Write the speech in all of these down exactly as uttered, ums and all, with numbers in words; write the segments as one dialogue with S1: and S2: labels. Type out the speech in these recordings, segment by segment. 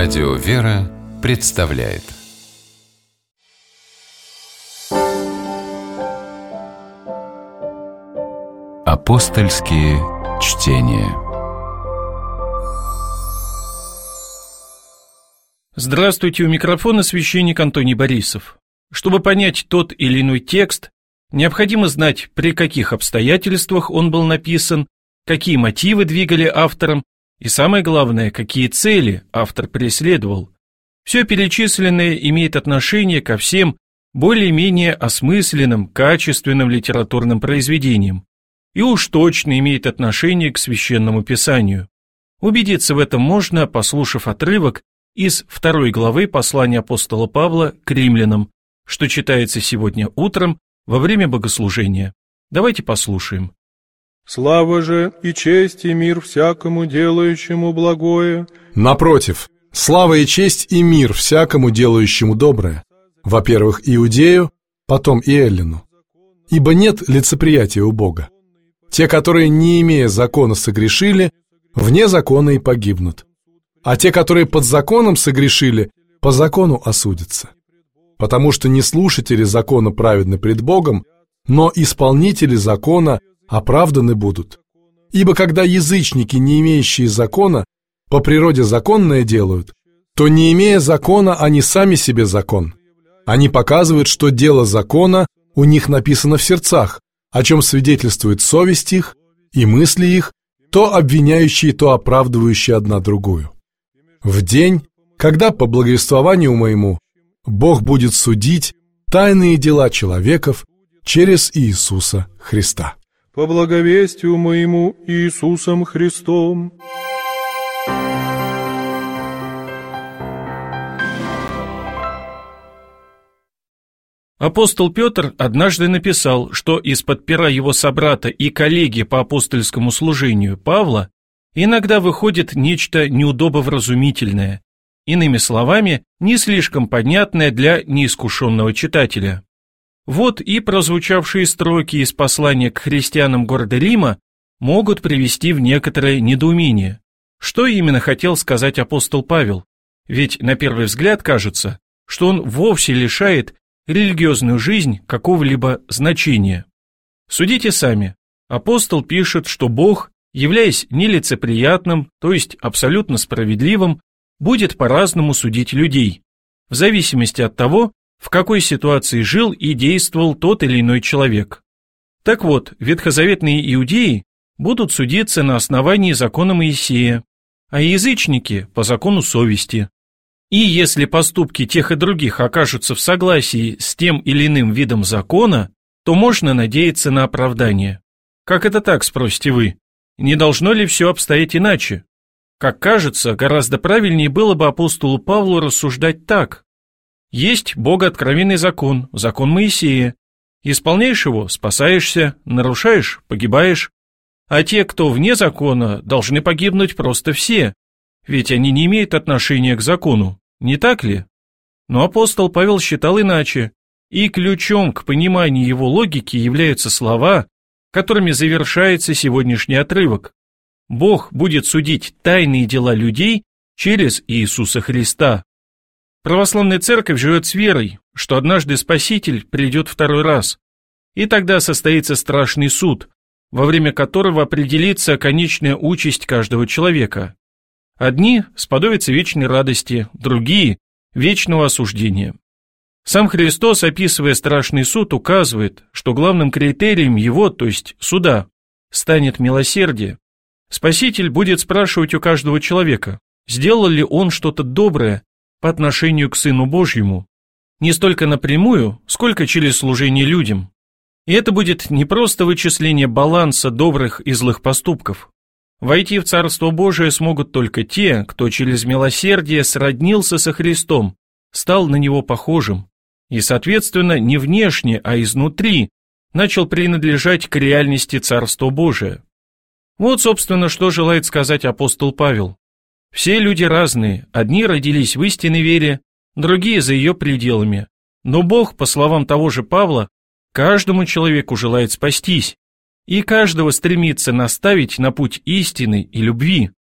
S1: Радио «Вера» представляет Апостольские чтения.
S2: Здравствуйте, у микрофона священник Антоний Борисов. Чтобы понять тот или иной текст, необходимо знать, при каких обстоятельствах он был написан, какие мотивы двигали автором и, самое главное, какие цели автор преследовал. Все перечисленное имеет отношение ко всем более-менее осмысленным, качественным литературным произведениям и уж точно имеет отношение к Священному Писанию. Убедиться в этом можно, послушав отрывок из второй главы послания апостола Павла к римлянам, что читается сегодня утром во время богослужения. Давайте послушаем.
S3: «Слава же и честь и мир всякому делающему благое».
S4: Напротив, слава и честь и мир всякому делающему доброе. Во-первых, Иудею, потом и Эллину. Ибо нет лицеприятия у Бога. Те, которые, не имея закона, согрешили, вне закона и погибнут. А те, которые под законом согрешили, по закону осудятся. Потому что не слушатели закона праведны пред Богом, но исполнители закона оправданы будут. Ибо когда язычники, не имеющие закона, по природе законное делают, то, не имея закона, они сами себе закон. Они показывают, что дело закона у них написано в сердцах, о чем свидетельствует совесть их и мысли их, то обвиняющие, то оправдывающие одна другую. В день, когда по благовествованию моему Бог будет судить тайные дела человеков через Иисуса Христа.
S3: По благовестию моему Иисусом Христом.
S2: Апостол Петр однажды написал, что из-под пера его собрата и коллеги по апостольскому служению Павла иногда выходит нечто неудобовразумительное, иными словами, не слишком понятное для неискушенного читателя. Вот и прозвучавшие строки из послания к христианам города Рима могут привести в некоторое недоумение. Что именно хотел сказать апостол Павел? Ведь на первый взгляд кажется, что он вовсе лишает религиозную жизнь какого-либо значения. Судите сами. Апостол пишет, что Бог, являясь нелицеприятным, то есть абсолютно справедливым, будет по-разному судить людей, в зависимости от того, в какой ситуации жил и действовал тот или иной человек. Так вот, ветхозаветные иудеи будут судиться на основании закона Моисея, а язычники – по закону совести. И если поступки тех и других окажутся в согласии с тем или иным видом закона, то можно надеяться на оправдание. Как это так, спросите вы? Не должно ли все обстоять иначе? Как кажется, гораздо правильнее было бы апостолу Павлу рассуждать так. Есть богооткровенный закон, закон Моисея. Исполняешь его – спасаешься, нарушаешь – погибаешь. А те, кто вне закона, должны погибнуть просто все, ведь они не имеют отношения к закону, не так ли? Но апостол Павел считал иначе, и ключом к пониманию его логики являются слова, которыми завершается сегодняшний отрывок. Бог будет судить тайные дела людей через Иисуса Христа. Православная церковь живет с верой, что однажды Спаситель придет второй раз, и тогда состоится страшный суд, во время которого определится конечная участь каждого человека. Одни сподобятся вечной радости, другие – вечного осуждения. Сам Христос, описывая страшный суд, указывает, что главным критерием его, то есть суда, станет милосердие. Спаситель будет спрашивать у каждого человека, сделал ли он что-то доброе по отношению к Сыну Божьему, не столько напрямую, сколько через служение людям. И это будет не просто вычисление баланса добрых и злых поступков. Войти в Царство Божие смогут только те, кто через милосердие сроднился со Христом, стал на Него похожим, и, соответственно, не внешне, а изнутри начал принадлежать к реальности Царства Божия. Вот, собственно, что желает сказать апостол Павел. Все люди разные, одни родились в истинной вере, другие за ее пределами. Но Бог, по словам того же Павла, каждому человеку желает спастись, и каждого стремится наставить на путь истины и любви.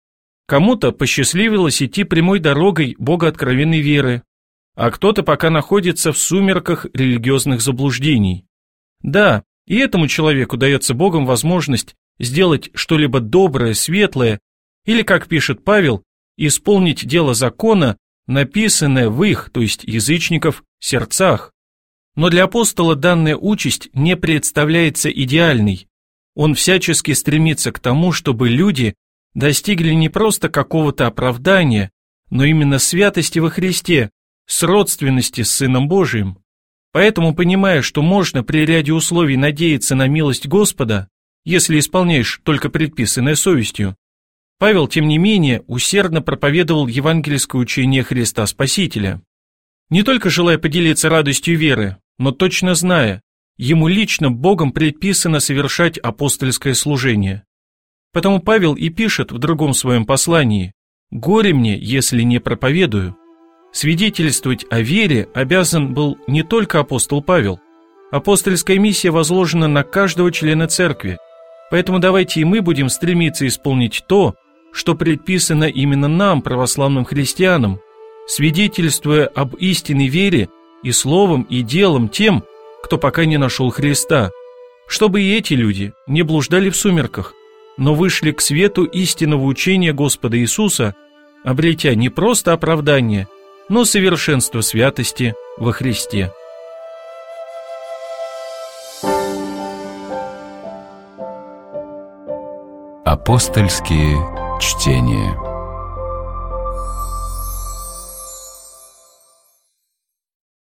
S2: Кому-то посчастливилось идти прямой дорогой богооткровенной веры, а кто-то пока находится в сумерках религиозных заблуждений. Да, и этому человеку дается Богом возможность сделать что-либо доброе, светлое, или, как пишет Павел, исполнить дело закона, написанное в их, то есть язычников, сердцах. Но для апостола данная участь не представляется идеальной. Он всячески стремится к тому, чтобы люди достигли не просто какого-то оправдания, но именно святости во Христе, сродственности с Сыном Божиим. Поэтому, понимая, что можно при ряде условий надеяться на милость Господа, если исполняешь только предписанное совестью, Павел, тем не менее, усердно проповедовал евангельское учение Христа Спасителя. Не только желая поделиться радостью веры, но точно зная, ему лично Богом предписано совершать апостольское служение. Потому Павел и пишет в другом своем послании: «Горе мне, если не проповедую». Свидетельствовать о вере обязан был не только апостол Павел. Апостольская миссия возложена на каждого члена церкви, поэтому давайте и мы будем стремиться исполнить то, что предписано именно нам, православным христианам, свидетельствуя об истинной вере и словом, и делом тем, кто пока не нашел Христа, чтобы и эти люди не блуждали в сумерках, но вышли к свету истинного учения Господа Иисуса, обретя не просто оправдание, но совершенство святости во Христе.
S1: Апостольские чтения.